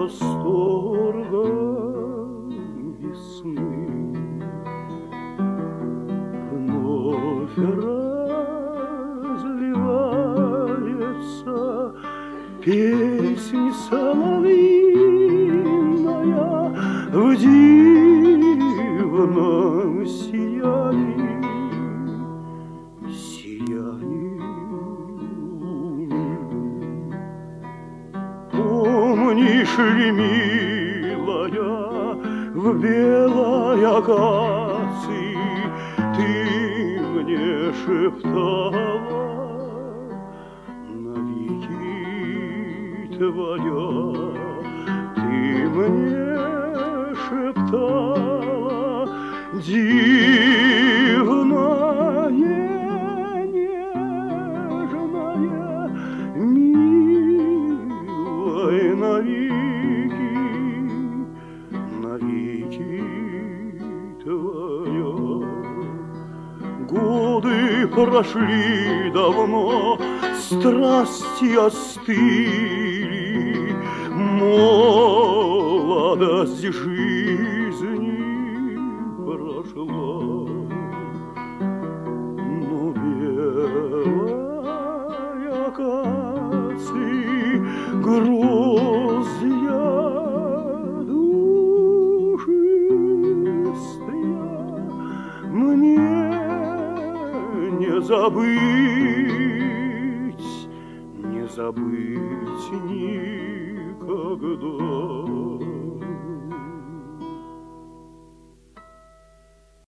восторгом весны. Вновь разливается песнь соловьиная в дивном сиянии, помнишь ли, милая, в белой акации ты мне шептала: навеки твоя, ты мне шептала, дивная, нежная, милая, навеки, навеки твоя. Годы прошли давно, страсти остыли, молодость жизни прошла. Но белая акации гроздья душистая мне не забыть, не забыть никогда.